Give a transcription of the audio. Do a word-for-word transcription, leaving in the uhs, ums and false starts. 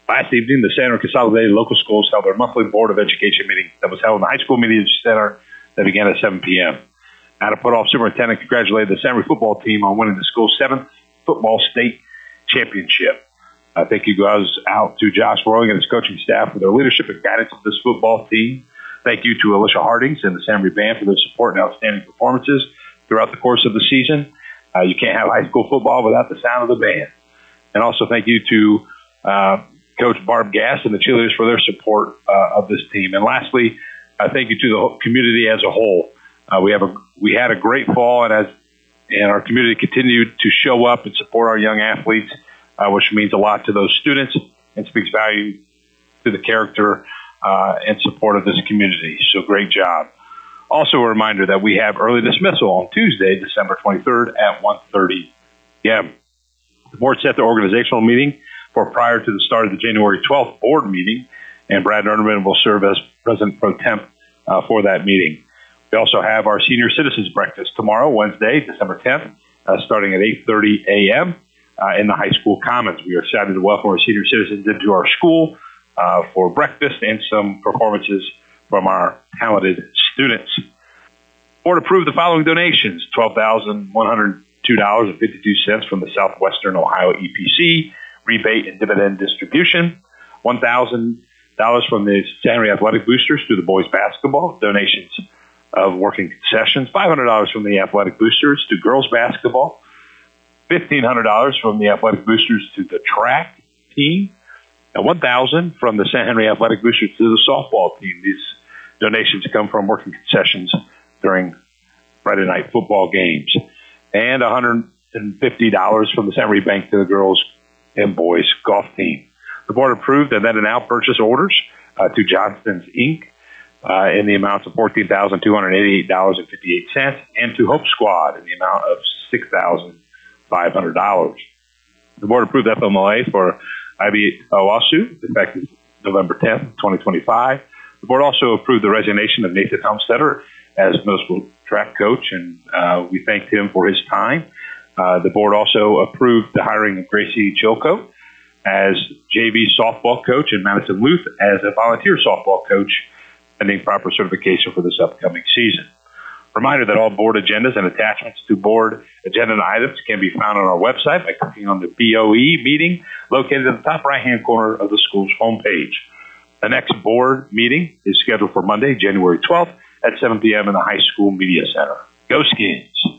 Last evening, the Santa Ana Consolidated Local Schools held their monthly Board of Education meeting that was held in the High School Media Center that began at seven p.m. Ada Puthoff Superintendent congratulated the Santa Ana football team on winning the school's seventh football state championship. Uh, thank you guys out to Josh Roy and his coaching staff for their leadership and guidance of this football team. Thank you to Alicia Hardings and the Santa Ana Band for their support and outstanding performances throughout the course of the season. Uh, you can't have high school football without the sound of the band. And also thank you to uh, Coach Barb Gass and the cheerleaders for their support uh, of this team. And lastly, uh, thank you to the whole community as a whole. Uh, we have a we had a great fall, and as and our community continued to show up and support our young athletes, uh, which means a lot to those students and speaks value to the character uh, and support of this community. So great job. Also a reminder that we have early dismissal on Tuesday, December twenty-third at one thirty p.m. The board set the organizational meeting for prior to the start of the January twelfth board meeting, and Brad Nerderman will serve as President Pro Temp uh, for that meeting. We also have our Senior Citizens Breakfast tomorrow, Wednesday, December tenth, uh, starting at eight thirty a.m. Uh, in the high school commons. We are excited to welcome our senior citizens into our school uh, for breakfast and some performances from our talented students. The board approved the following donations: twelve thousand one hundred two dollars and fifty-two cents from the Southwestern Ohio E P C, rebate and dividend distribution, one thousand dollars from the Santa Ana Athletic Boosters to the boys basketball, donations of working concessions, five hundred dollars from the Athletic Boosters to girls basketball, fifteen hundred dollars from the Athletic Boosters to the track team, and one thousand dollars from the Saint Henry Athletic Boosters to the softball team. These donations come from working concessions during Friday night football games. And one hundred fifty dollars from the Saint Henry Bank to the girls and boys golf team. The board approved and then and now purchase orders uh, to Johnston's Incorporated uh, in the amounts of fourteen thousand two hundred eighty-eight dollars and fifty-eight cents and to Hope Squad in the amount of six thousand five hundred dollars. The board approved F M L A for I B Owasu, effective November tenth, twenty twenty-five. The board also approved the resignation of Nathan Helmstetter as middle school track coach, and uh, we thanked him for his time. Uh, the board also approved the hiring of Gracie Chilco as J V softball coach and Madison Luth as a volunteer softball coach, pending proper certification for this upcoming season. Reminder that all board agendas and attachments to board agenda items can be found on our website by clicking on the B O E meeting located in the top right-hand corner of the school's homepage. The next board meeting is scheduled for Monday, January twelfth at seven p.m. in the High School Media Center. Go Skins!